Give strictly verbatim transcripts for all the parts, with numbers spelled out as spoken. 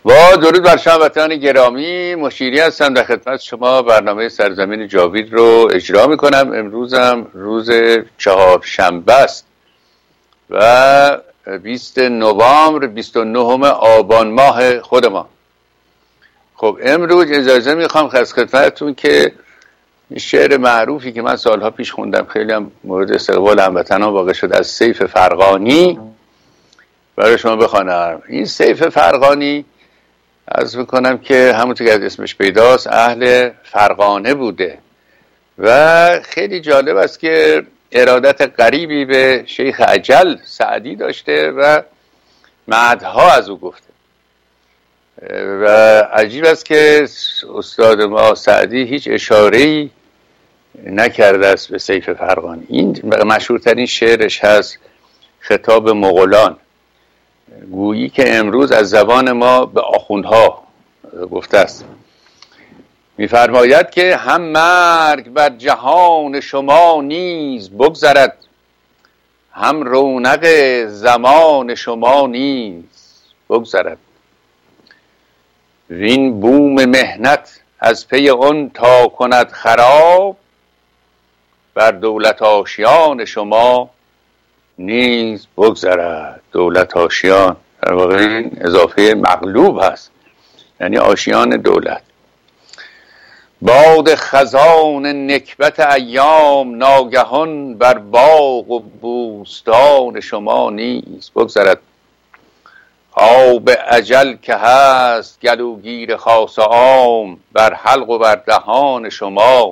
با درود بر شما وطنان گرامی، مشیری هستم در خدمت شما. برنامه سرزمین جاوید رو اجرا میکنم. امروزم روز چهارشنبه است و بیست نوامبر بیست و نهم آبان ماه خود ما. خب امروز اجازه میخوام از خدمتتون که شعر معروفی که من سالها پیش خوندم، خیلی هم مورد استقبال هموطنان واقع شد، از سیف فرغانی برای شما بخوانم. این سیف فرغانی عرض میکنم که همونطور که از اسمش پیداست اهل فرغانه بوده و خیلی جالب است که ارادت غریبی به شیخ اجل سعدی داشته و مدحها از او گفته و عجیب است که استاد ما سعدی هیچ اشاره‌ای نکرده است به سیف فرغانی. این مشهورترین شعرش هست خطاب مغولان، گویی که امروز از زبان ما به آخوندها گفته است. می‌فرماید که هم مرگ بر جهان شما نیز بگذرد، هم رونق زمان شما نیز بگذرد. وین بوم مهنت از پی اون تا کند خراب، بر دولت آشیان شما نیز بگذرد. دولت آشیان در واقع این اضافه مغلوب هست، یعنی آشیان دولت. باد خزان نکبت ایام ناگهان بر باغ و بوستان شما نیز بگذرد. آب اجل که هست گلوگیر خاص عام، بر حلق و بر دهان شما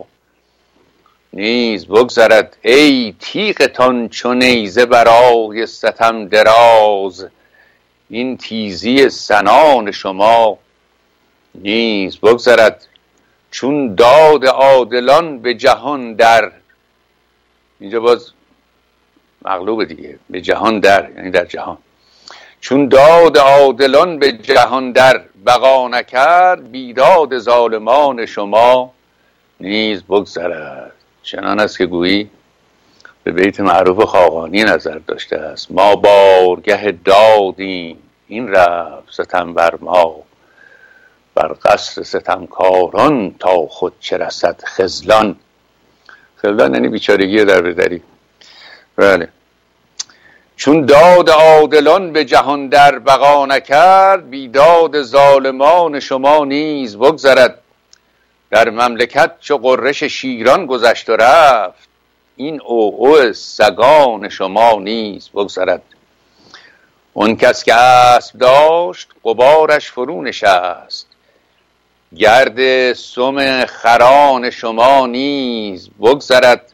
نیز بگذرد. ای تیغتان چو نیزه برای ستم دراز، این تیزی سنان شما نیز بگذرد. چون داد عادلان به جهان در، اینجا باز مغلوب دیگه، به جهان در یعنی در جهان. چون داد عادلان به جهان در بقا نکرد، بیداد ظالمان شما نیز بگذرد. چنان است که گویی به بیت معروف خاقانی نظر داشته است: ما بارگه دادیم این رفت ستم بر ما، بر قصر ستمکاران تا خود چه رسد خذلان. خذلان یعنی بیچارگی در بدری. بله. چون داد عادلان به جهان در بقا نکرد، بیداد ظالمان شما نیز بگذرد. در مملکت چو غرش شیران گذشت و رفت، این عوعو سگان شما نیز بگذرد. اون کس که اسب داشت غبارش فرو نشست، گرد سم خران شما نیز بگذرد.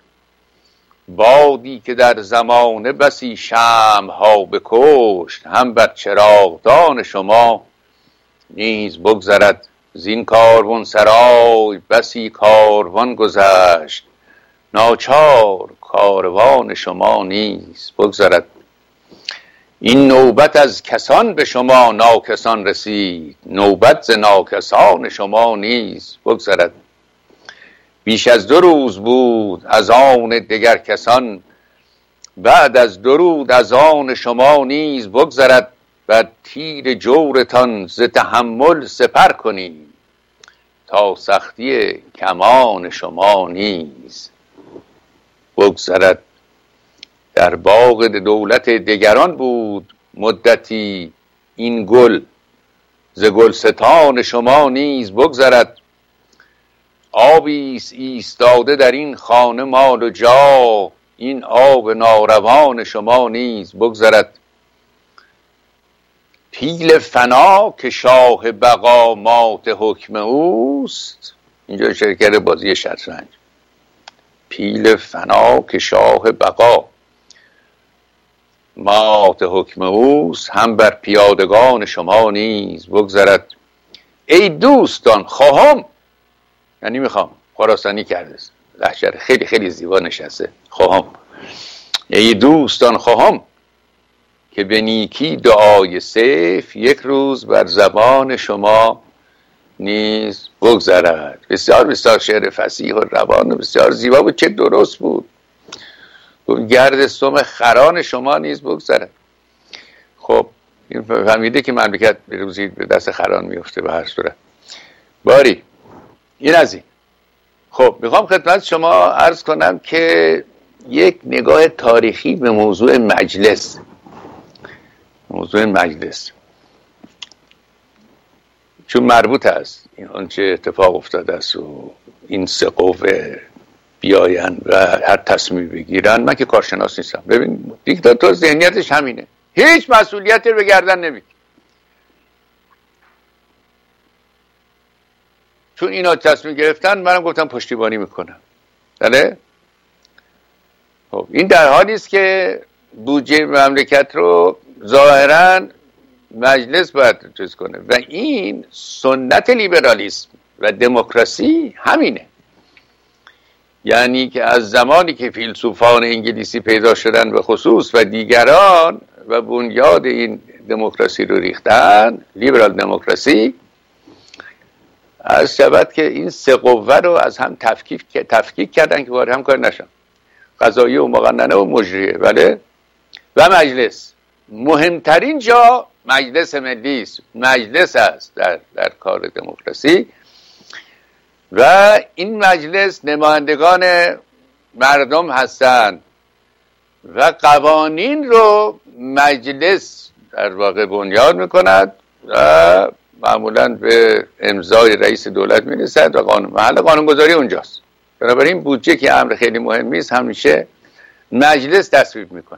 بادی که در زمانه بسی شمع‌ها بکشت، هم بر چراغدان شما نیز بگذرد. زین کاروان سرای بسی کاروان گذشت، ناچار کاروان شما نیز بگذرد. این نوبت از کسان به شما ناکسان رسید، نوبت ز ناکسان شما نیز بگذرد. بیش از دو روز بود از آن دگر کسان، بعد از درود از آن شما نیز بگذرد. بر تیر جورتان ز تحمل سپر کنید، تا سختی کمان شما نیز بگذرد. در باغ دولت دگران بود مدتی این گل، ز گلستان شما نیز بگذرد. آبی است ایستاده در این خانه مال و جاه، این آب ناروان شما نیز بگذرد. پیل فنا که شاه بقا مات حکم اوست، اینجا شرکت بازی شطرنج. پیل فنا که شاه بقا مات حکم اوست، هم بر پیادگان شما نیز بگذرد. ای دوستان خواهم، یعنی میخوام، خراسانی کرده است، لهجه خیلی خیلی زیبا نشسته. خواهم، ای دوستان خواهم که به نیکی دعای سیف، یک روز بر زبان شما نیز بگذرد. بسیار بسیار شعر فصیح و روان و بسیار زیبا بود، چه درست بود. گرد سم خران شما نیز بگذرد. خب این فهمیده که مملکت به روزی به دست خران میفته به هر صورت. باری این از این. خب میخوام خدمت شما عرض کنم که یک نگاه تاریخی به موضوع مجلس موضوع مجلس چون مربوط است این آنچه اتفاق افتاده است و این سه قوه بیاین و هر تصمیم بگیرن. من که کارشناس نیستم. ببین دیکتاتور ذهنیتش همینه، هیچ مسئولیتی رو به گردن نمیگیره. چون اینا تصمیم گرفتن منم گفتم پشتیبانی میکنم. بله؟ خب این در حالی است که بودجه مملکت رو ظاهراً مجلس باید چیز کنه و این سنت لیبرالیسم و دموکراسی همینه. یعنی که از زمانی که فیلسوفان انگلیسی پیدا شدن به خصوص و دیگران و بنیاد این دموکراسی رو ریختن، لیبرال دموکراسی، از شبت که این سه قوه رو از هم تفکیک تفکیک کردن که وارد هم کار نشن، قضاییه و مقننه و مجریه. بله؟ و مجلس مهمترین جا مجلس ملی است، مجلس است در در کار دموکراسی و این مجلس نمایندگان مردم هستند و قوانین رو مجلس در واقع بنیاد میکند و معمولاً به امضای رئیس دولت میرسد و قانون محل قانونگذاری اونجاست. بنابراین بودجه که امر خیلی مهمی است همیشه مجلس تصویب میکنه.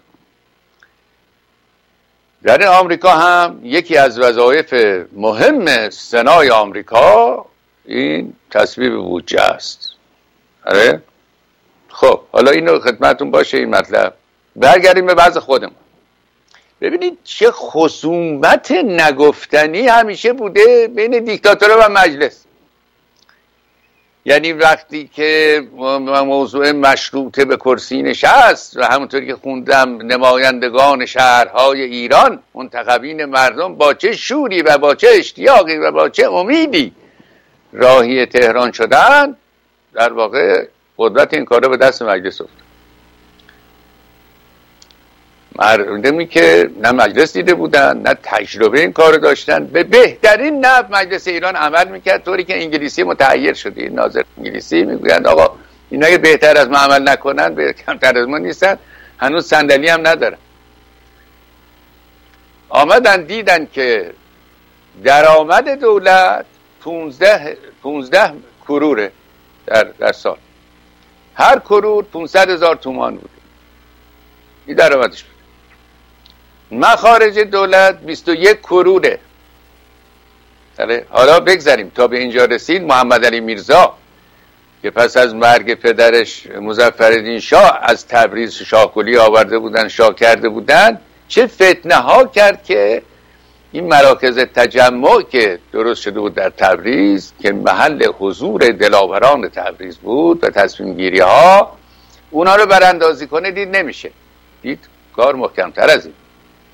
در آمریکا هم یکی از وظایف مهم سنای آمریکا این تصویب بودجه است. آره؟ خب حالا اینو خدمتون باشه این مطلب. برگردیم به وضع خودمون. ببینید چه خصومت نگفتنی همیشه بوده بین دیکتاتور و مجلس. یعنی وقتی که موضوع مشروطه به کرسی نشست و همونطوری که خوندم نمایندگان شهرهای ایران منتخبین مردم با چه شوری و با چه اشتیاقی و با چه امیدی راهی تهران شدن، در واقع قدرت این کارو به دست مجلس افتاد. مردمی که نه مجلس دیده بودن نه تجربه این کارو داشتن به بهترین نحو مجلس ایران عمل میکرد، طوری که انگلیسی متحیر شده. ناظر انگلیسی میگویند آقا اینا که بهتر از ما عمل نکنن به کمتر از ما نیستن، هنوز صندلی هم ندارن. آمدن دیدن که درآمد دولت پونزده پونزده کروره در در سال، هر کرور پونصد هزار تومان بود. این درآمدش بود. مخارج دولت بیست و یک کروره. حالا بگذاریم تا به اینجا رسید. محمد علی میرزا که پس از مرگ پدرش مظفرالدین شاه از تبریز شاهکلی آورده بودن، شاه کرده بودن، چه فتنه ها کرد که این مراکز تجمع که درست شده بود در تبریز که محل حضور دلاوران تبریز بود و تصمیم گیری ها، اونا رو براندازی کنه دید نمیشه. دید کار محکمتر از این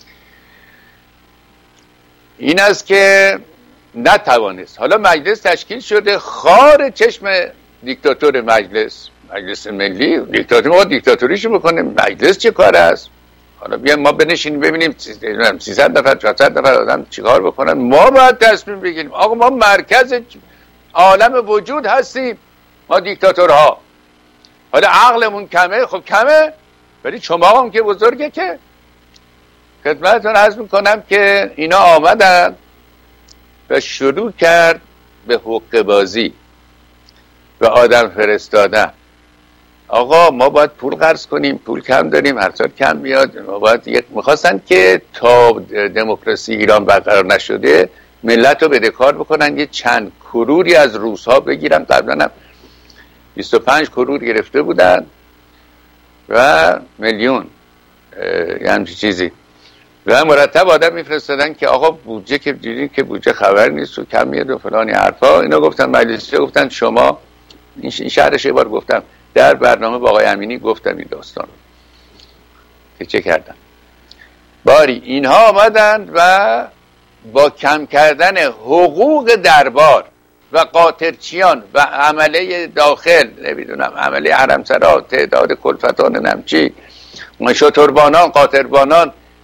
این است که نتوانست. حالا مجلس تشکیل شده، خار چشم دیکتاتور مجلس، مجلس ملی، دیکتاتور ما دیکتاتوریشو بکنه، مجلس چه کار است؟ حالا بیایم ما بنشینیم ببینیم سیصد نفر چهارصد نفر آدم چیکار بکنن، ما باید تصمیم بگیریم. آقا ما مرکز عالم وجود هستیم، ما دیکتاتورها. حالا عقلمون کمه، خب کمه، ولی شما هم که بزرگه. که خدمتتون عرض میکنم که اینا آمدن و شروع کرد به حقه بازی و آدم فرستادن. آقا ما باید پول قرض کنیم، پول کم داریم، هر سال کم میاد، ما باید یک میخواستن که تا دموکراسی ایران برقرار نشده ملت رو بدهکار بکنن، یه چند کروری از روس‌ها بگیرن. قبلا هم بیست و پنج کرور گرفته بودن و میلیون یعنی چیزی و مرتب آدم میفرستادن که آقا بودجه که دیدین که بودجه خبر نیست و کم میاد و فلانی حرفا. اینا گفتن مجلسی گفتن شما این شهرش یه بار گفتم در برنامه با آقای امینی گفتم این داستان که چه کردن. باری اینها آمدن و با کم کردن حقوق دربار و قاطرچیان و عمله داخل، نمیدونم عمله حرمسرا، تعداد کلفتان نمچی، شتربانان، قاطربانان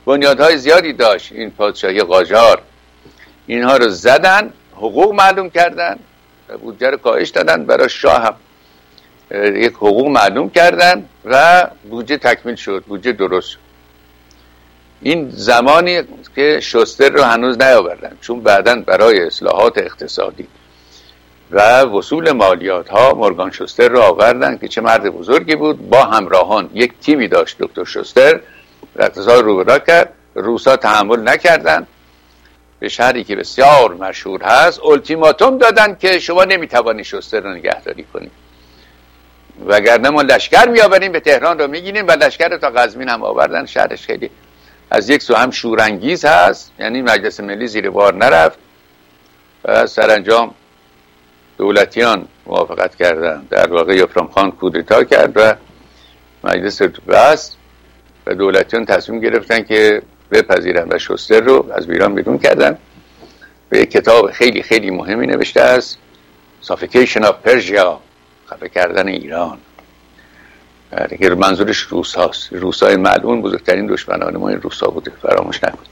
بنیادهای زیادی داشت این پادشاهی قاجار. اینها رو زدن، حقوق معلوم کردن و بودجه رو کاهش دادن، برای شاه هم یک حقوق معلوم کردن و بودجه تکمیل شد، بودجه درست شد. این زمانی که شوستر رو هنوز نیاوردن، چون بعداً برای اصلاحات اقتصادی و وصول مالیات ها مورگان شوستر رو آوردن که چه مرد بزرگی بود، با همراهان یک تیمی داشت دکتر شوستر، اقتصاد رو برا کرد. روسا تحمل نکردن، به شهری که بسیار مشهور هست التیماتوم دادن که شما نمیتوانی شوستر رو نگهداری کنید، وگرنه ما لشکر میآوریم به تهران رو میگیریم، و لشکر رو تا قزوین هم آوردن. شهرش خیلی از یک سو هم شورانگیز هست، یعنی مجلس ملی زیر بار نرفت و سرانجام دولتیان موافقت کردن، در واقع یفرام خان کودتا کرد و مجلس رو بست و دولتیان تصمیم گرفتن که بپذیرن و شوستر رو از ایران بیرون کردن. به یک کتاب خیلی خیلی مهمی نوشته است، Suffocation of Persia، خفه کردن ایران. دیگه منظورش روس هاست. روس های ملعون بزرگترین دشمنان ما این روس ها بوده، فراموش نکن.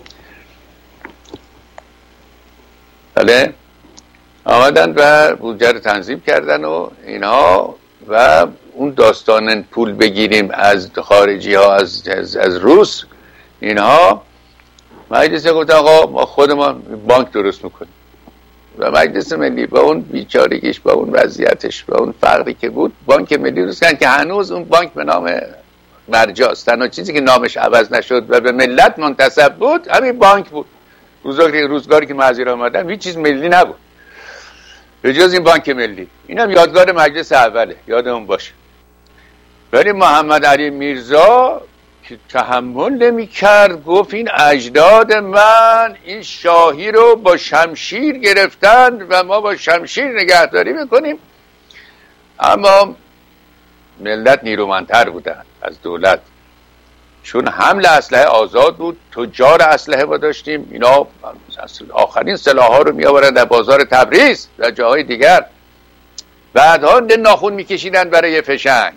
بله آمدن و بودجه رو تنظیم کردن و اینها، و اون داستان پول بگیریم از خارجی ها، از, از, از روس اینها، مجلس گفت آقا ما خودمان بانک درست میکنیم. و مجلس ملی با اون بیچارگیش، با اون وضعیتش، با اون فقری که بود، بانک ملی درست کردن که هنوز اون بانک به نام مرجاست. تنها چیزی که نامش عوض نشد و به ملت منتسب بود همین بانک بود. روزگاری روزگاری که مزیر آمدن هیچ چیز ملی نبود به جز این بانک ملی. اینم یادگار مجلس اوله، یادمون باشه. ولی محمد علی میرزا که تحمل نمی کرد، گفت این اجداد من این شاهی رو با شمشیر گرفتن و ما با شمشیر نگهداری میکنیم. اما ملت نیرومندتر بودن از دولت، چون حمل اسلحه آزاد بود، تجار اسلحه با داشتیم. اینا آخرین سلاح ها رو می آورن در بازار تبریز و جاهای دیگر، بعدها ناخون می کشیدن برای فشنگ.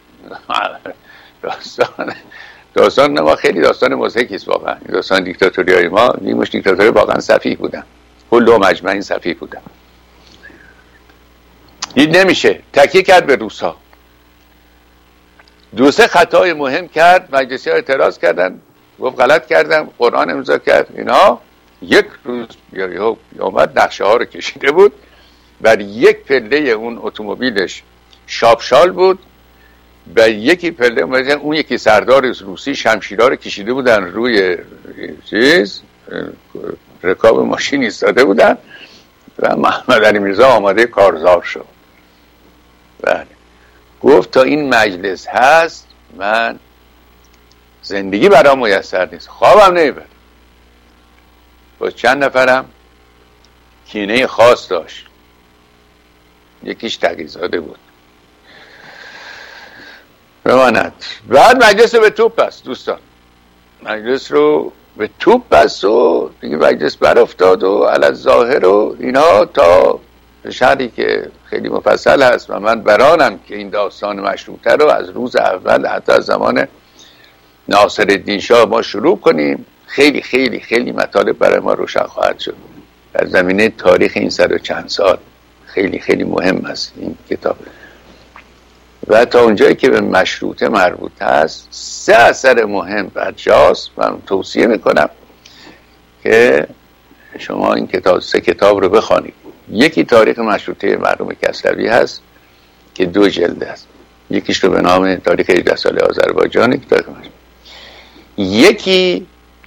داستان داستان ما خیلی داستان مضحکی است واقعا. داستان دیکتاتوری های ما نیمش دیکتاتوری واقعا سفیه بودن، کل مجمعین سفیه بودن. این نمیشه، تکیه کرد به روسا. دو سه خطای مهم کرد، مجلسی ها اعتراض کردن، گفت غلط کردم، قرآن امضا کرد. اینا یک روز یا اومد نقشه ها رو کشیده بود، بر یک پله اون اتومبیلش شاپشال بود، و یکی پله اون یکی سردار روسی شمشیرها رو کشیده بودن روی چیز رکاب ماشین ایستاده بودن و محمد علی میرزا آماده کارزار شد. بله گفت تا این مجلس هست من زندگی برام میسر نیست، خوابم نمیبره. با چند نفرم کینه خاص داشت، یکیش تقی‌زاده بود بماند. بعد مجلس رو به توپ بست دوستان، مجلس رو به توپ بست و دیگه مجلس بر افتاد و علی ظاهر و اینا، تا به شرحی که خیلی مفصل هست و من برانم که این داستان مشروطه رو از روز اول حتی از زمان ناصرالدین شاه ما شروع کنیم. خیلی خیلی خیلی مطالب برای ما روشن خواهد شد در زمینه تاریخ این صد و چند سال. خیلی خیلی مهم است این کتاب. و تا اونجایی که به مشروطه مربوط هست سه اثر مهم برجاست. من توصیه میکنم که شما این کتاب سه کتاب رو بخوانید. یکی تاریخ مشروطه مرحوم کسروی هست که دو جلد است، یکیش رو به نام تاریخ هجده ساله آذربایجان، یکی تاریخ مشروطه. یکی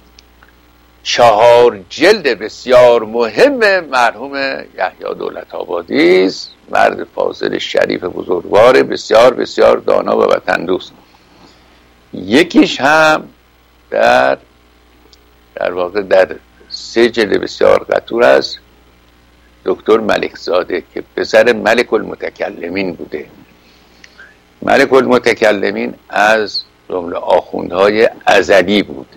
چهار جلد بسیار مهم مرحوم یحیی دولت‌آبادی است، مرد فاضل شریف بزرگوار بسیار بسیار دانا و وطن دوست. یکیش هم در در واقع در سه جلد بسیار قطور است، دکتر ملکزاده که پسر ملک المتکلمین بوده. ملک المتکلمین از جمله آخوندهای ازلی بود،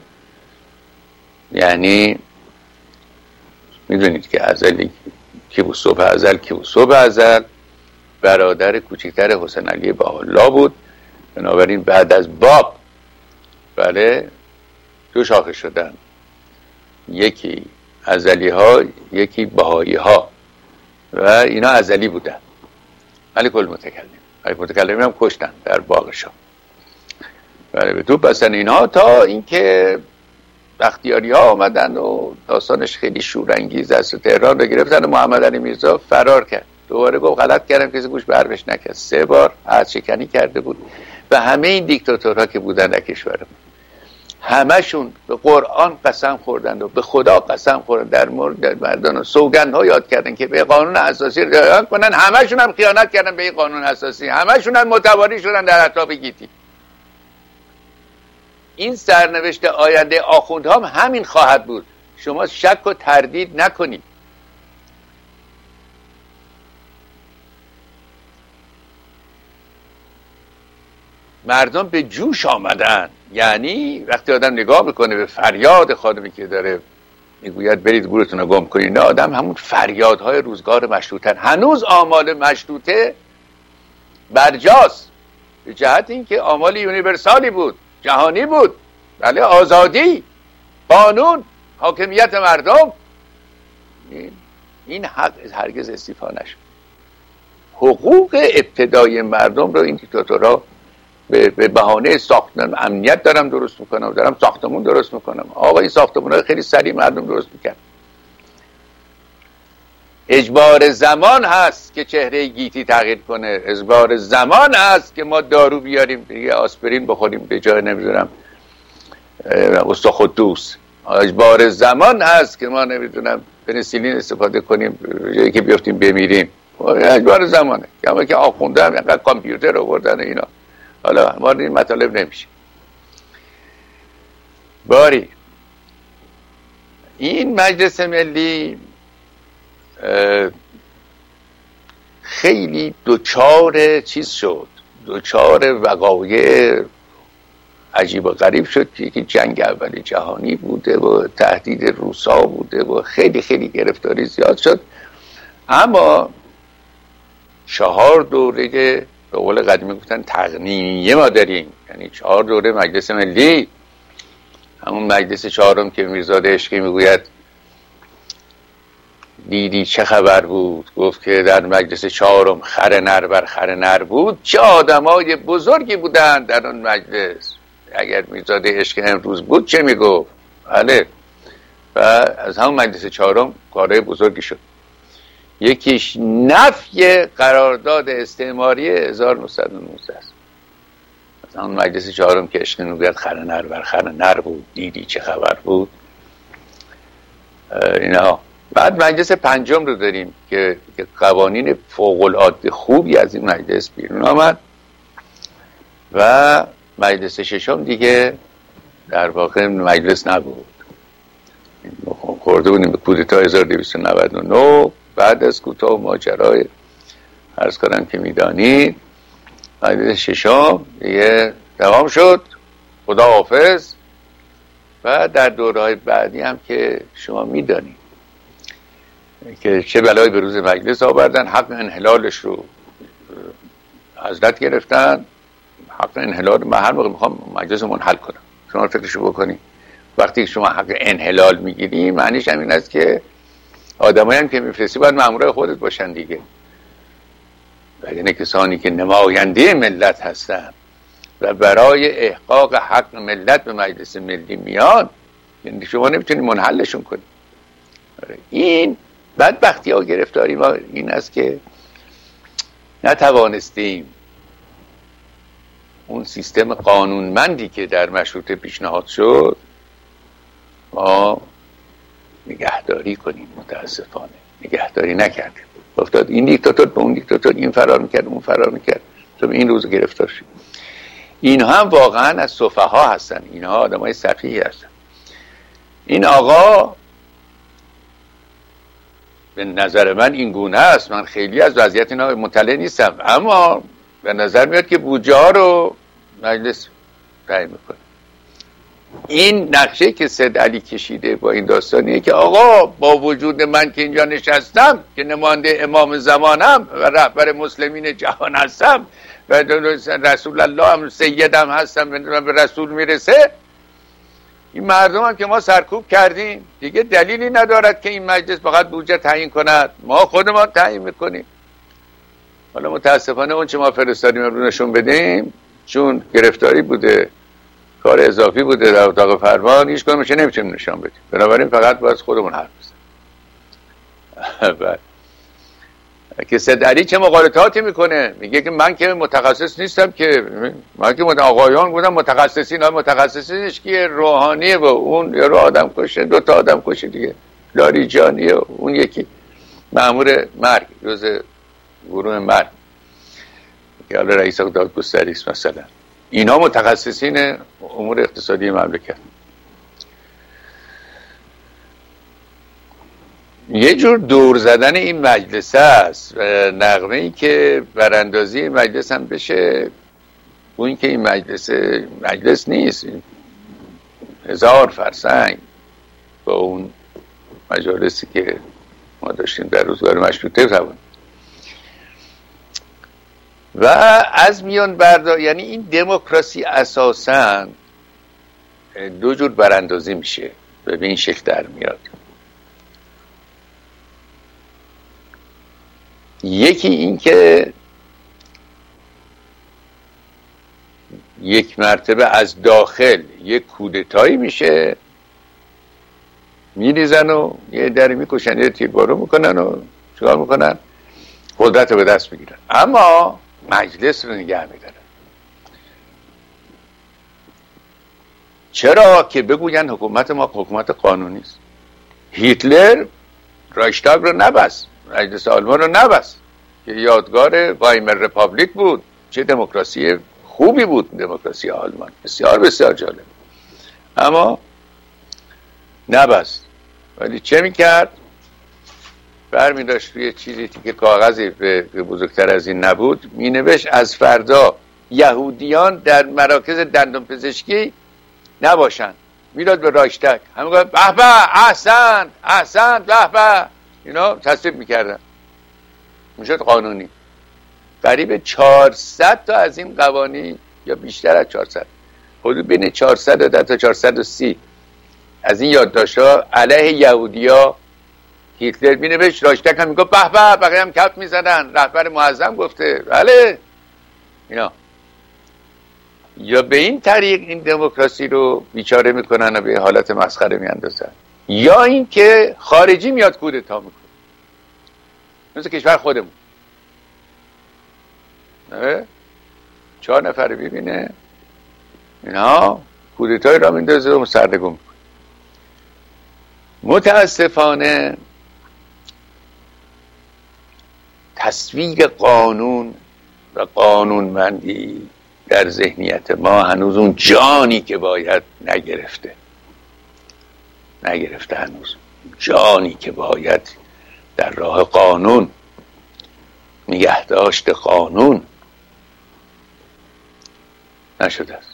یعنی میدونید که ازلی کی بود؟ صبح ازل کی بود؟ صبح ازل برادر کوچکتر حسین علی بهاءالله بود. بنابراین بعد از باب بله دو شاخه شدن، یکی ازلی ها یکی بهایی ها و اینا ازلی بودن. ملک المتکلم ملک المتکلم هم کشتن در باغ شام. ولی به توپ بستن اینها تا اینکه بختیاری ها آمدن و داستانش خیلی شورانگیز است و تهران رو گرفتن و محمد علی میرزا فرار کرد. دوباره گفت غلط کردم، کسی گوش بربش نکرد. سه بار عهد شکنی کرده بود و همه این دیکتاتورها که بودن در کشورم همشون به قرآن قسم خوردن و به خدا قسم خوردن در مورد مردان و سوگندها یاد کردن که به قانون اساسی رعایت کنن. همشون هم خیانت کردن به این قانون اساسی، همشون هم متواری شدن در اطراف گیتی. این سرنوشت آینده آخوندها هم همین خواهد بود. شما شک و تردید نکنید. مردم به جوش آمدن. یعنی وقتی آدم نگاه میکنه به فریاد خانمی که داره میگوید برید گورتون رو گم کنید، نه، آدم همون فریادهای روزگار مشروطه. هنوز آمال مشروطه برجاست به جهت اینکه آمال یونیورسالی بود، جهانی بود. بله، آزادی، قانون، حاکمیت مردم. این حق هرگز استیفا نشد. حقوق ابتدایی مردم رو این دیکتاتورها به بهانه ساختن امنیت دارم درست میکنم، دارم ساختمون درست میکنم. آقا این ساختمون ها خیلی سریع مردم درست میکن. اجبار زمان هست که چهره گیتی تغییر کنه. اجبار زمان هست که ما دارو بیاریم دیگه، آسپرین بخوریم به جای نمیدونم استخوان. اجبار زمان هست که ما نمیدونم پنیسیلین استفاده کنیم جایی که بیافتیم بمیریم. اجبار زمانه. اما که آخونده هم اینقدر کامپیوتر آوردن اینا، حالا ما این مطالب نمیشه. باری این مجلس ملی خیلی دوچار چیز شد، دوچار وقایع عجیب و غریب شد که جنگ اولی جهانی بوده و تهدید روسا بوده و خیلی خیلی گرفتاری زیاد شد. اما چهار دوره به قول قدیمی گفتن تقنینیه ما داریم، یعنی چهار دوره مجلس ملی. همون مجلس چهارم که میرزاده عشقی میگوید دیدی چه خبر بود، گفت که در مجلس چهارم خر نر بر خر نر بود. چه آدمای بزرگی بودن در اون مجلس. اگر میرزاده عشقی امروز بود چه میگفت؟ بله. و از همون مجلس چهارم کارهای بزرگی شد. یکیش نفی قرارداد استعماری هزار و نهصد و نوزده است. از همون مجلس چهارم که عشقی میگوید خر نر بر خر نر بود، دیدی چه خبر بود. اینا. بعد مجلس پنجم رو داریم که قوانین فوق العاده خوبی از این مجلس بیرون آمد. و مجلس ششم دیگه در واقع مجلس نبود. خورده بودیم به کودتا هزار و دویست و نود و نه. بعد از کوتاه و ماجرای عرض کنم که میدانید مجلس ششم دیگه دوام شد، خدا حافظ. و در دورهای بعدی هم که شما میدانید که چه بلایی به روز مجلس آوردن. حق انحلالش رو حضرت گرفتن. حق انحلال من هر موقع میخوام مجلس منحل کنم، شما فکرشو بکنی. وقتی شما حق انحلال میگیری معنیش هم این است که آدمایی هم که میفرستی باید مامورای خودت باشن دیگه. وگرنه کسانی که نماینده ملت هستن و برای احقاق حق ملت به مجلس ملی میان، یعنی شما نمیتونی منحلشون کنی. این بدبختی ها گرفتاری ما این است که نتوانستیم اون سیستم قانونمندی که در مشروطه پیشنهاد شد ما نگهداری کنیم. متاسفانه نگهداری نکردیم. افتاد این دیکتاتور به اون دیکتاتور، این فرار میکرد اون فرار میکرد تا به این روز گرفتار شد. اینها هم واقعا از سفها هستن، اینها آدمای سفیهی هستن. این آقا به نظر من این گونه است. من خیلی از وضعیت اینا مطلع نیستم، اما به نظر میاد که بودجه ها رو مجلس تعیین میکنه. این نقشه که سید علی کشیده با این داستانیه که آقا با وجود من که اینجا نشستم که نماینده امام زمانم و رهبر مسلمین جهان هستم و رسول الله هم سیدم هستم، به رسول میرسه، این مردم هم که ما سرکوب کردیم دیگه دلیلی ندارد که این مجلس فقط بودجه تعیین کند، ما خودمان تعیین میکنیم. حالا متاسفانه اون چه ما فرستادیم رو نشون بدیم، چون گرفتاری بوده، کار اضافی بوده در اتاق فرمان، هیچ کدومش نمیتونیم نشون بدیم. بنابراین فقط باید خودمون حرف بزنیم. که سید علی چه مقالطاتی میکنه، میگه که من که متخصص نیستم، که من که آقایان بودم متخصصین. ها متخصصینش که روحانیه و اون یه رو آدم کشه، دو تا آدم کشه دیگه، لاریجانیه و اون یکی مأمور مرگ، جز گروه مرگ که حالا رئیس دادگستری است مثلا. اینا متخصصین امور اقتصادی مملکت. یه جور دور زدن این مجلس است و نغمه ای که براندازی این مجلس هم بشه، اون که این مجلس مجلس نیست، هزار فرسنگ با اون مجالسی که ما داشتیم در روزگار مشروطه زبان و از میان بردار. یعنی این دموکراسی اساساً دو جور براندازی میشه و به این شکل در میاد. یکی این که یک مرتبه از داخل یک کودتایی میشه، میریزن و یه دری میکشن، یه تیربارو میکنن و چیکار میکنن، قدرت رو به دست میگیرن، اما مجلس رو نگه میدارن. چرا؟ که بگوین حکومت ما حکومت قانونی است. هیتلر رایشتاگ رو نبست، مجلس آلمان رو نبست که یادگار وایمر رپابلیک بود. چه دموکراسی خوبی بود دموکراسی آلمان، بسیار بسیار جالب، اما نبست. ولی چه میکرد؟ برمی داشت روی چیزی که کاغذی به بزرگتر از این نبود مینوشت از فردا یهودیان در مراکز دندان پزشکی نباشن، میداد به رایشتگ، همه گفت به به احسن احسن به به، اینا تصویب میکردن، میشد قانونی. قریب چهارصد تا از این قوانین یا بیشتر از چهارصد، حدود بین چهارصد تا چهارصد و سی از این یادداشت‌ها علیه یهودیا هیتلر مینوشت، رایشتگ هم میگفت به به، بقیه هم کف میزدن، رهبر معظم گفته بله اینا. یا به این طریق این دموکراسی رو بیچاره میکنن و به حالت مسخره میاندازن، یا این که خارجی میاد کودتا میکنه، مثل کشور خودمون نه؟ چهار نفر ببینه اینا کودتای را میندازه و سردرگم میکنه. متاسفانه تصویب قانون و قانونمندی در ذهنیت ما هنوز اون جانی که باید نگرفته نگرفته هنوز جانی که باید در راه قانون، نگهداشت قانون نشده است.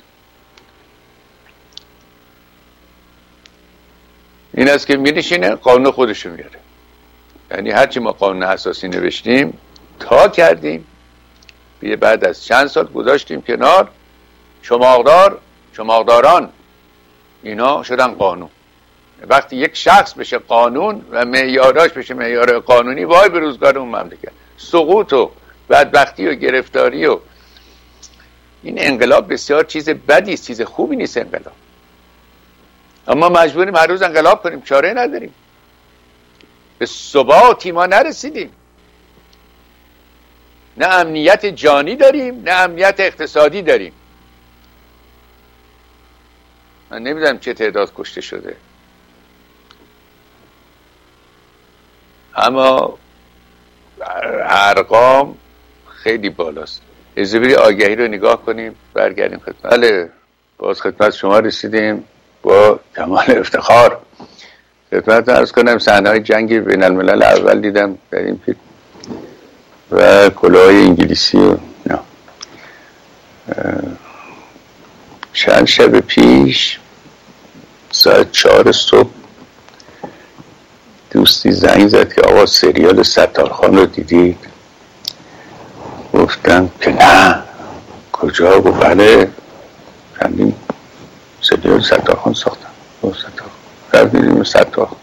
این است که می‌نشینه قانون خودشو میاره. یعنی هرچی ما قانون اساسی نوشتیم تا کردیم، بیه بعد از چند سال گذاشتیم کنار، شماردار شمارداران اینا شدن قانون. وقتی یک شخص بشه قانون و معیاراش بشه معیار قانونی، وای به روزگار اون مملکت. سقوط و بدبختی و گرفتاری و این انقلاب بسیار چیز بدی است، چیز خوبی نیست انقلاب، اما مجبوریم هر روز انقلاب کنیم، چاره نداریم. به ثباتی ما نرسیدیم، نه امنیت جانی داریم نه امنیت اقتصادی داریم. من نمیدونم چه تعداد کشته شده، اما ارقام خیلی بالاست. اجازه بدید آگهی رو نگاه کنیم برگردیم خدمت. بله باز خدمت شما رسیدیم با کمال افتخار. خدمت عرض کنم صحنه‌های جنگ بین الملل اول دیدم در این فیلم و کلاه‌های انگلیسی و نه. چند شب پیش ساعت چهار صبح دوستی زنگ زد که آقا سریال ستارخان رو دیدید؟ گفتم که نه. کجا؟ گفت بله چندین سریال ستارخان ساختم. رفتیم ستارخان.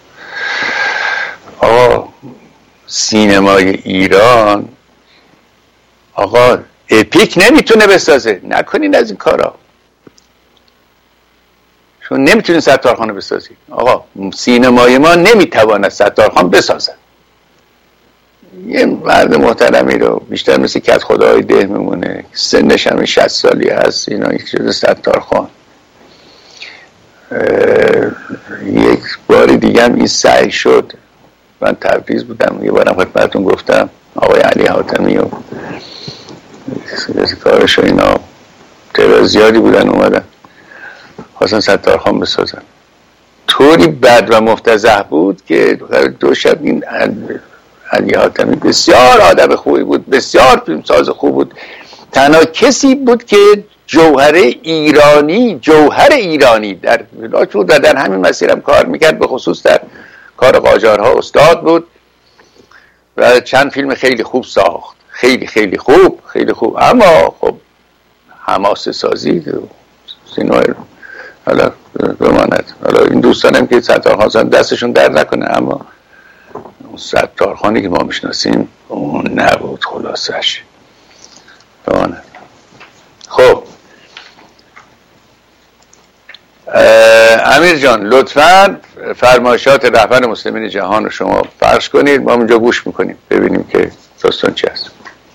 آقا سینمای ایران آقا اپیک نمیتونه بسازه، نکنین از این کارا. شما نمیتونین ستارخان رو بسازید. آقا سینمای ما نمیتواند ستارخان بسازه. یه مرد محترمی رو بیشتر مثل کت خدای ده میمونه، سنش هم شصت سالی هست، اینا یک شده ستارخان. یک بار دیگه هم این سعی شد. من تبریز بودم یه بارم خدمتتون گفتم، آقای علی حاتمی و کارش و اینا تعداد زیادی بودن اومدن خواستن ستارخان بسازن. طوری بد و مفتضح بود که دو شب این علی حاتمی بسیار آدم خوبی بود، بسیار فیلمساز خوب بود، تنها کسی بود که جوهر ایرانی جوهر ایرانی در ولاج بود و در همین مسیرم کار میکرد، به خصوص در کار قاجارها استاد بود و چند فیلم خیلی خوب ساخت، خیلی خیلی خوب خیلی خوب. اما خب حماسه سازی سینمای حالا بماند، حالا این دوستانم که ستارخان دستشون در نکنه، اما اون ستارخانی که ما میشناسیم اون نبود خلاصش بماند. خب امیر جان لطفاً فرمایشات رهبر مسلمین جهان رو شما پخش کنید، ما اونجا گوش میکنیم ببینیم که داستان چی هست.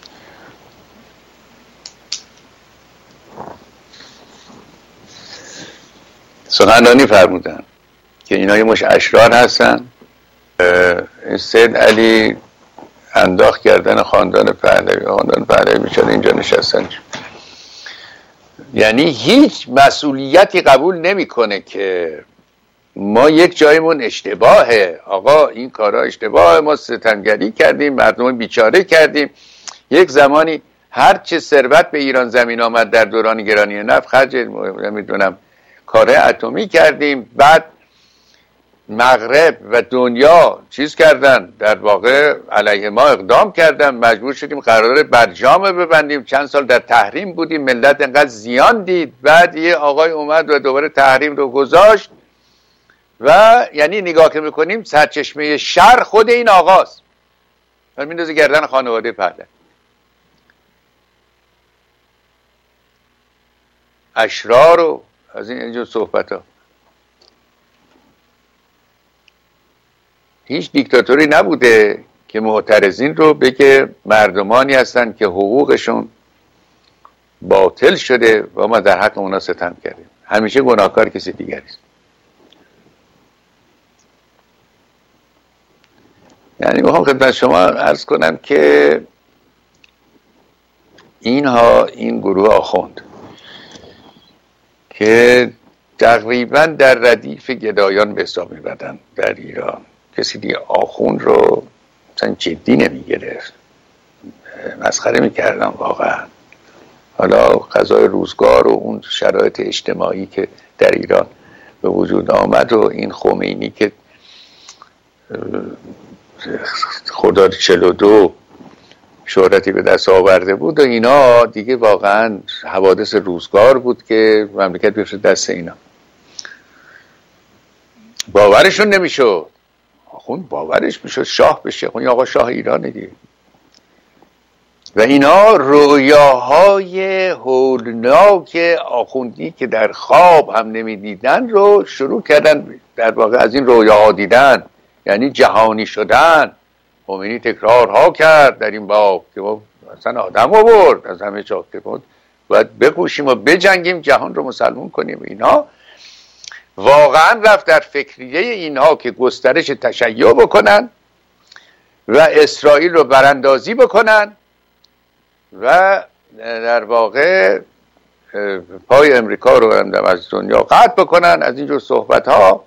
سخنرانی فرمودن که اینا یه مش اشرار هستن، سید علی انداخت کردن خاندان پهلوی، خاندان پهلوی بیچاره اینجا نشستن، یعنی هیچ مسئولیتی قبول نمیکنه که ما یک جایمون اشتباهه، آقا این کارا اشتباهه، ما ستمگری کردیم، مردم بیچاره کردیم. یک زمانی هر چه ثروت به ایران زمین آمد در دوران گرانی نفت خرج نمیدونم کار اتمی کردیم، بعد مغرب و دنیا چیز کردن، در واقع علیه ما اقدام کردن، مجبور شدیم قرار برجام ببندیم، چند سال در تحریم بودیم، ملت انقدر زیان دید، بعد یه آقای اومد و دوباره تحریم رو گذاشت و یعنی نگاه که میکنیم سرچشمه شر خود این آقاست و میندازه گردن خانواده پهلوی. اشرار و از این اینجور صحبت ها. هیچ دیکتاتوری نبوده که معترضین رو بگه مردمانی هستن که حقوقشون باطل شده و ما در حق اونا ستم کردیم. همیشه گناهکار کسی دیگری است. یعنی میخوام خدمت شما عرض کنم که اینها این گروه آخوند که تقریبا در ردیف گدایان به حساب می‌بردن در ایران، کسی دیگه آخوند رو مثلا جدی نمیگرفت، مسخره میکردن واقعا. حالا قضای روزگار و اون شرایط اجتماعی که در ایران به وجود آمد و این خمینی که خرداد چهل و دو شهرتی به دست آورده بود و اینا دیگه واقعا حوادث روزگار بود که مملکت بیفته دست اینا. باورشون نمیشد، آخوند باورش میشد شاه بشه، خون آقا شاه ایرانه دیگه. و اینا رویاهای هولناک آخوندی که در خواب هم نمیدیدن رو شروع کردن در واقع از این رویاها دیدن، یعنی جهانی شدن. خمینی تکرارها کرد در این باب که ما اصلا آدم آورد از همه جا که باید بکوشیم و بجنگیم جهان رو مسلمون کنیم. اینا واقعا رفت در فکریه اینها که گسترش تشیع بکنن و اسرائیل رو براندازی بکنن و در واقع پای امریکا رو از دنیا قطع بکنن، از اینجور صحبت ها.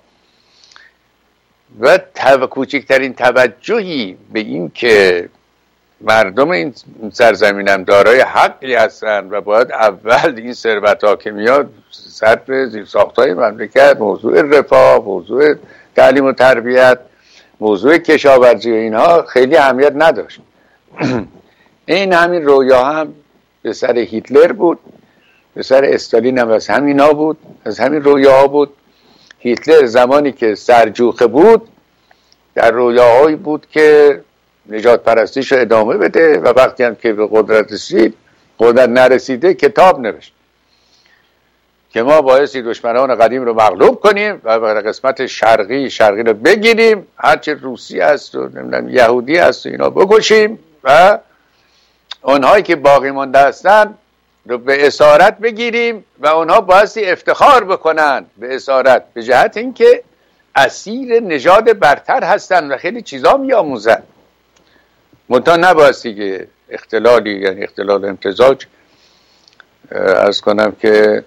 و تو... کوچکترین توجهی به این که مردم این سرزمین هم دارای حقی هستن و باید اول این ثروت ها که میاد صرف زیرساخت‌های مملکت، موضوع رفاه، موضوع تعلیم و تربیت، موضوع کشاورزی و اینها خیلی اهمیت نداشت. این همین رویا هم به سر هیتلر بود، به سر استالین هم از همینا بود، از همین رویاها بود. هیتلر زمانی که سرجوخه بود در رویاهایی بود که نجات پرستیش رو ادامه بده و وقتی هم که به قدرت رسید، قدرت نرسیده، کتاب نوشت که ما بایستی دشمنان قدیم رو مغلوب کنیم و برای قسمت شرقی شرقی رو بگیریم، هرچه روسی هست و یهودی هست و اینا بکشیم و اونهایی که باقی مانده هستن رو به اسارت بگیریم و اونها بایستی افتخار بکنن به اسارت، به جهت اینکه اسیر نژاد برتر هستن و خیلی چیزا میآموزن. منتها نبایستی که اختلالی، یعنی اختلال امتزاج عرض کنم که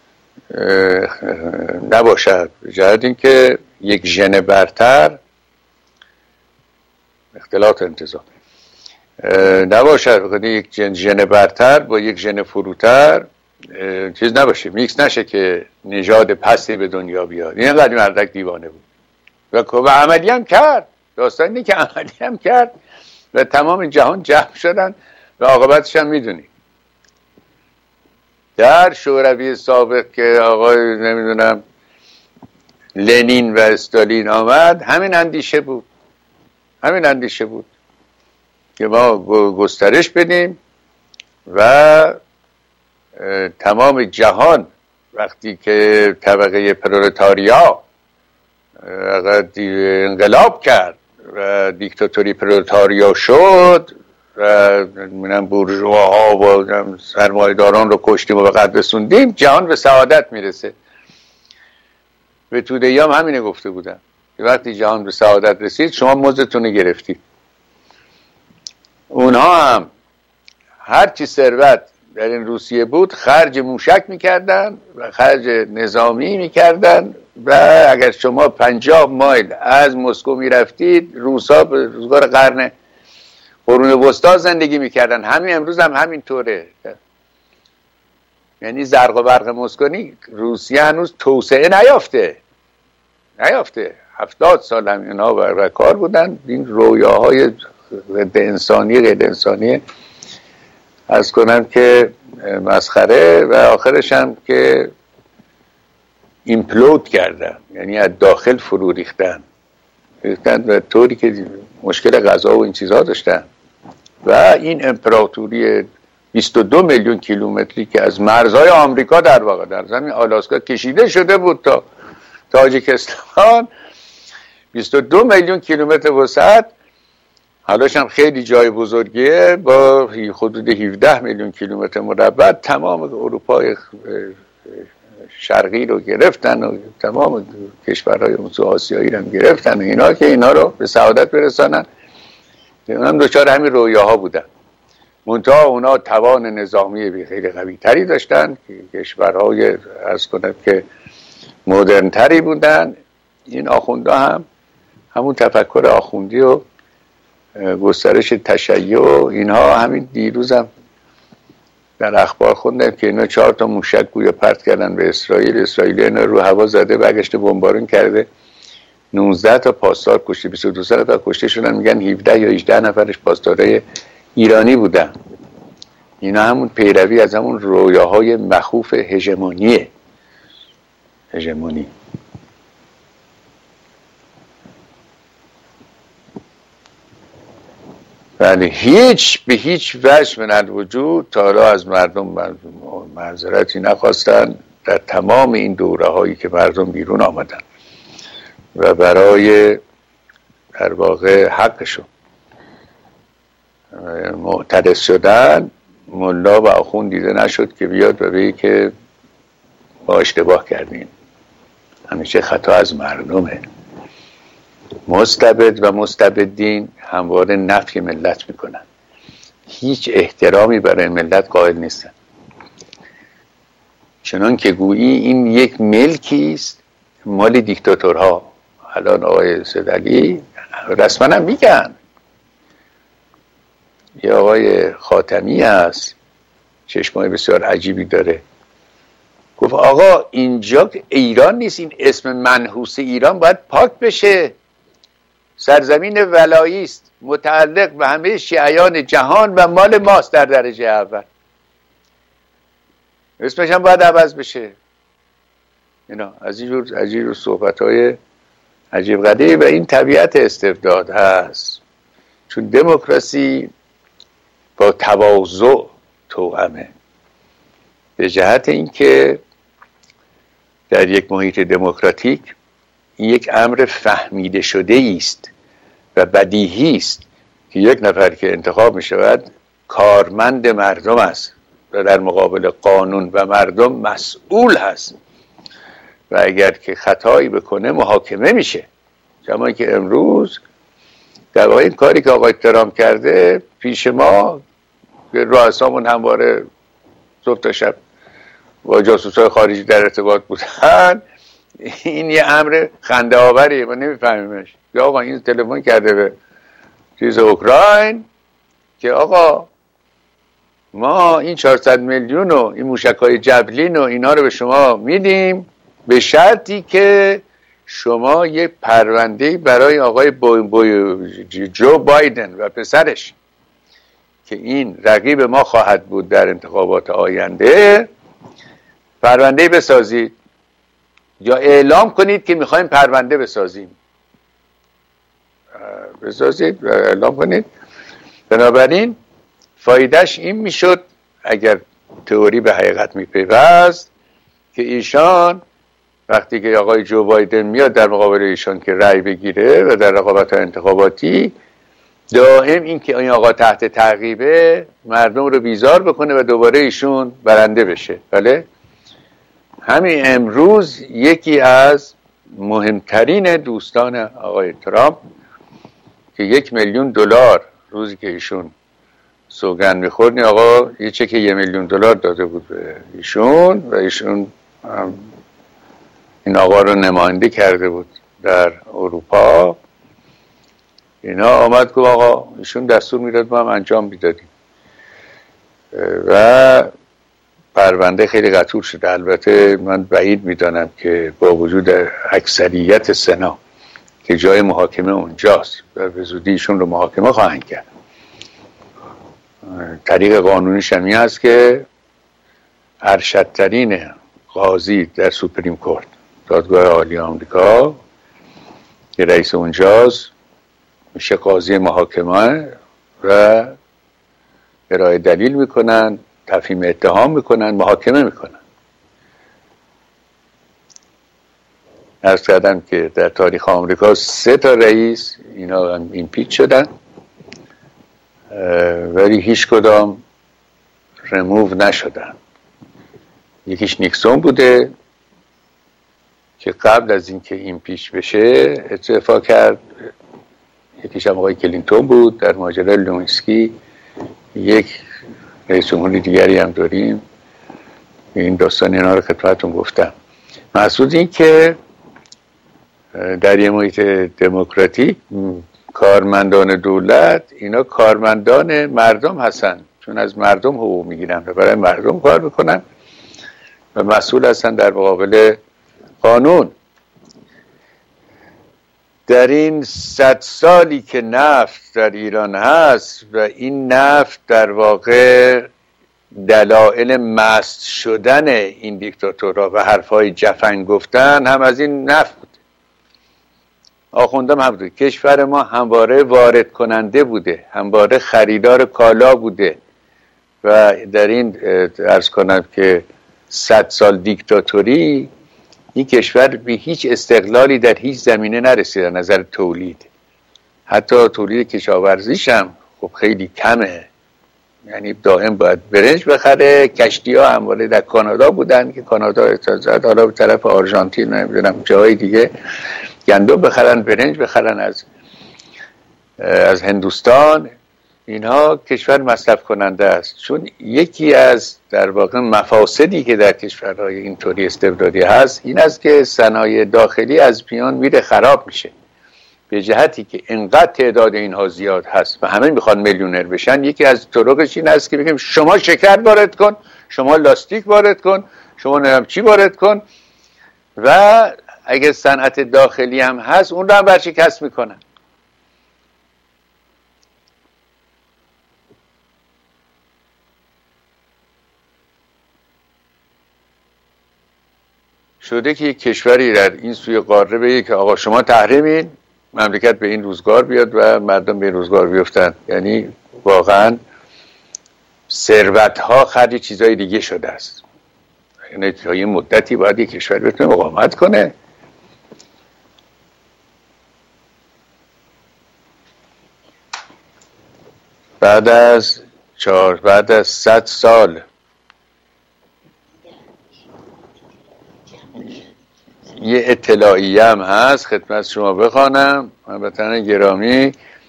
نباشد، به جهت اینکه یک ژن برتر، اختلاط امتزاج نباشد، بخاطر یک ژن برتر با یک ژن فروتر چیز نباشه، میکس نشه که نژاد پستی به دنیا بیاد. این قدیم مردک دیوانه بود و, و عملی هم کرد. داستان اینه که عملی هم کرد و تمام جهان جمع شدن و عاقبتش هم میدونی. در شوروی سابق که آقای نمیدونم لنین و استالین آمد، همین اندیشه بود همین اندیشه بود که ما گسترش بدیم و تمام جهان وقتی که طبقه پرولتاریا انقلاب کرد و دیکتاتوری پرولتاریا شد و من بورژواها و سرمایه‌داران رو کشتیم و به قتل رسوندیم، جهان به سعادت میرسه. به توده‌ای هم همینه گفته بودن که وقتی جهان به سعادت رسید شما مزدتون رو گرفتید. اونها هم هر چی ثروت در این روسیه بود خرج موشک میکردن و خرج نظامی میکردن و اگر شما پنجاه مایل از مسکو میرفتید، روسا به روزگار قرن قرون وسطا زندگی میکردن. همین امروز هم همین طوره. یعنی زرق و برق مسکونی روسیه هنوز توسعه نیافته نیافته هفتاد سال هم اینا بر کار بودن. این رویاهای ضد انسانی غیر انسانی از کنم که مسخره و آخرش هم که ایمپلود کردن، یعنی از داخل فرو ریختن ریختن و طوری که مشکل غذا و این چیزها داشتن. و این امپراتوری بیست و دو میلیون کیلومتری که از مرزهای آمریکا در واقع در زمین آلاسکا کشیده شده بود تا تاجیکستان، بیست و دو میلیون کیلومتر وسعت، حالاش هم خیلی جای بزرگیه با حدود هفده میلیون کیلومتر مربع، تمام اروپای شرقی رو گرفتن و تمام کشورهای آسیایی رو هم گرفتن و اینا که اینا رو به سعادت برسانن. هم دوچار همین رویاها بودن. منتها اونا توان نظامی خیلی قوی تری داشتن که کشورهای از کنم که مدرن تری بودن. این آخونده هم همون تفکر آخوندی و گسترش تشیع و اینها، همین دیروز هم در اخبار خوندم که اینا چهار تا موشک گویا پرت کردن به اسرائیل، اسرائیلی اینا رو هوا زده برگشته بمبارون کرده، نوزده تا پاسدار کشته، بیست و دو نفر کشته شدن. میگن هفده یا هجده نفرش پاسدارای ایرانی بودن. اینا همون پیروی از همون رویاهای مخوف هژمونیه هژمونی. ولی هیچ به هیچ وجه من الوجود تا حالا از مردم معذرتی نخواستن در تمام این دوره هایی که مردم بیرون آمدن و برای در واقع حقشون معترض شدن. ملا و آخوند دیده نشد که بیاد و بگه که ما اشتباه کردیم. همیشه خطا از مردمه. مستبد و مستبدین همواره نفی ملت میکنن، هیچ احترامی برای ملت قائل نیستن، چنان که گویی این یک ملکی است مال دیکتاتورها. الان آقای سیدعلی رسما هم میگن، یه آقای خاتمی هست چشمای بسیار عجیبی داره، گفت آقا اینجا ایران نیست، این اسم منحوس ایران باید پاک بشه، سرزمین ولایی است، متعلق به همه شیعیان جهان و مال ماست در درجه اول، اسمش هم باید عوض بشه. اینا از این جور عجیب صحبت‌های عجیب غریب و این طبیعت استبداد هست. چون دموکراسی با تواضع توأمه، به جهت اینکه در یک محیط دموکراتیک این یک امر فهمیده شده است و بدیهی است که یک نفر که انتخاب می شود کارمند مردم است و در مقابل قانون و مردم مسئول هست و اگر که خطایی بکنه محاکمه میشه. کما که امروز در واقع این کاری که آقای ترامپ کرده پیش ما که رؤسامون همواره صبح تا شب با جاسوسای خارجی در ارتباط بودن، این یه امر خنده آوریه ما نمیفهمیمش. یا آقا این تلفن کرده به چیز اوکراین که آقا ما این چهارصد میلیون و این موشک‌های جبلین و اینا رو به شما میدیم به شرطی که شما یک پرونده برای آقای بوی بوی جو بایدن و پسرش که این رقیب ما خواهد بود در انتخابات آینده پرونده بسازید یا اعلام کنید که میخوایم پرونده بسازیم. بسازید و اعلام کنید. بنابراین فایدهش این میشد اگر تئوری به حقیقت میپیوست که ایشان وقتی که آقای جو بایدن میاد در مقابل ایشان که رأی بگیره و در رقابت انتخاباتی دائم این که این آقا تحت تعقیبه مردم رو بیزار بکنه و دوباره ایشون برنده بشه. بله همین امروز یکی از مهمترین دوستان آقای ترامپ که یک میلیون دلار روزی که ایشون سوگند میخورد این آقا یه چک یه میلیون دلار داده بود به ایشون و ایشون این آقا رو نماینده کرده بود در اروپا. اینا آمد که آقا ایشون دستور میداد ما هم انجام میدادیم و پرونده خیلی قطور شده. البته من بعید میدانم که با وجود اکثریت سنا که جای محاکمه اونجاست و به زودی ایشون رو محاکمه خواهند کرد. طریق قانونیش هم این هست که ارشدترین قاضی در سوپریم کورت دادگاه عالی آمریکا که رئیس اونجاست میشه قاضی محاکمه و ارائه دلیل میکنن، تفهیم اتهام میکنن، محاکمه میکنن. عرض کردم که در تاریخ آمریکا سه تا رئیس اینا هم ایمپیچ شدن ولی هیچ کدام رموو نشدن. یکیش نیکسون بوده که قبل از اینکه ایمپیچ بشه اتفاق کرد. یکیش هم آقای کلینتون بود در ماجرای لوینسکی. یک رئیس جمهوری دیگری هم داریم. این داستان اینا رو خدمتتون گفتم. مقصود این که در یه محیط دموکراتیک کارمندان دولت اینا کارمندان مردم هستن چون از مردم حقوق میگیرن و برای مردم کار میکنن و مسئول هستن در مقابل قانون. در این صد سالی که نفت در ایران هست و این نفت در واقع دلایل مست شدن این دیکتاتورها و حرفای جفن گفتن هم از این نفت بود. آخوندم هم بود. کشور ما همواره وارد کننده بوده، همواره خریدار کالا بوده و در این عرض کنم که صد سال دیکتاتوری این کشور به هیچ استقلالی در هیچ زمینه نرسید. نظر تولید حتی تولید کشاورزیش هم خب خیلی کمه. یعنی دائم باید برنج بخره. کشتی ها همواره در کانادا بودن که کانادا اجازه حالا به طرف آرژانتین نمیدونم جای دیگه گندم بخرن، برنج بخرن از از هندوستان. اینها کشور مصرف کننده است. چون یکی از در واقع مفاسدی که در کشورهای اینطوری استبدادی هست این است که صنایع داخلی از میان میره، خراب میشه. به جهتی که انقدر تعداد اینها زیاد هست و همه میخوان میلیونر بشن، یکی از طرقش این است که بگیم شما شکر وارد کن، شما لاستیک وارد کن، شما نمیدونم چی وارد کن و اگه صنعت داخلی هم هست اون رو هم ورشکست میکنن. شده که یک کشوری در این سوی قاره بگه که آقا شما تحریمین، مملکت به این روزگار بیاد و مردم به این روزگار بیفتن. یعنی واقعا ثروت ها خرج چیزای دیگه شده است. یعنی تا یه مدتی باید یک کشور بتونه مقاومت کنه. بعد از چهار بعد از صد سال یه اطلاعیه هم هست خدمت شما بخوانم. هموطنان گرامی،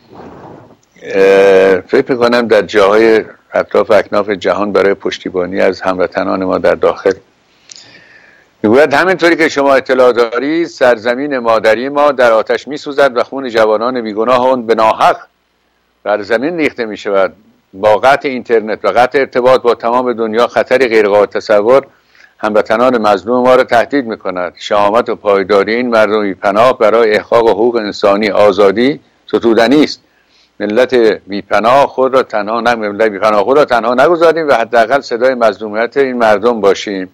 فکر میکنم در جاهای اطراف اکناف جهان برای پشتیبانی از هموطنان ما در داخل میگوید همینطوری که شما اطلاع دارید سرزمین مادری ما در آتش میسوزد و خون جوانان بیگناه آن به ناحق بر زمین ریخته میشود. با قطع اینترنت و قطع ارتباط با تمام دنیا خطری غیرقابل تصور هموطنان مظلوم ما را تهدید میکند. شهامت و پایداری این مردم بی‌پناه برای احقاق حقوق انسانی آزادی ستودنی است. ملت بی‌پناه خود را تنها نه ملت بی‌پناه خود را تنها نگذاریم و حداقل صدای مظلومیت این مردم باشیم.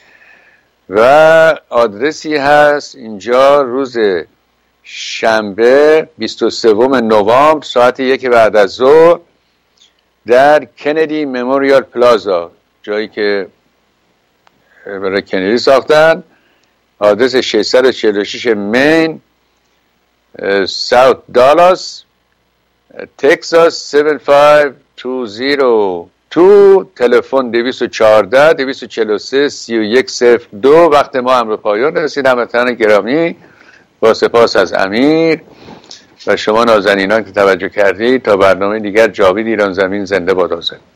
و آدرسی هست اینجا، روز شنبه بیست و سوم نوامبر ساعت یک بعد از ظهر در کندی مموریال پلازا، جایی که برای کندی ساختن. آدرس ششصد و چهل و شش مین ساوت دالاس تگزاس هفت پنج دو صفر دو، تلفن دویست و چهارده دویست و چهل و سه سی و یک صفر دو. وقت ما هم به پایان رسید. هموطنان گرامی، با سپاس از امیر و شما نازنینان که توجه کردید. تا برنامه دیگر، جاوید ایران زمین زنده باد. آزاد.